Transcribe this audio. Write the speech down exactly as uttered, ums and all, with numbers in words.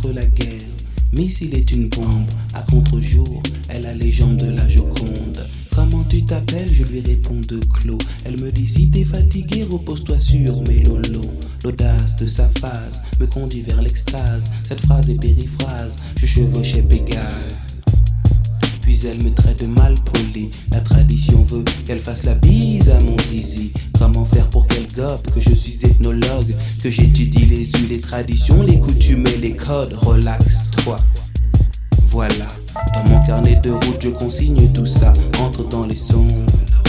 contre la guerre. Missile est une bombe, à contre-jour, elle a les jambes de la Joconde. Comment tu t'appelles? Je lui réponds de Clos. Elle me dit si t'es fatigué, repose-toi sur mes lolos. L'audace de sa phase me conduit vers l'extase. Cette phrase est périphrase, je chevauchais Pégase. Puis elle me traite de mal poli. La tradition veut qu'elle fasse la bise à mon zizi. Comment faire pour qu'elle gobe que je suis ethnologue, que j'étudie les us, les traditions, les coutumes et les codes. Relaxe-toi. Voilà, dans mon carnet de route je consigne tout ça. Entre dans les sondes.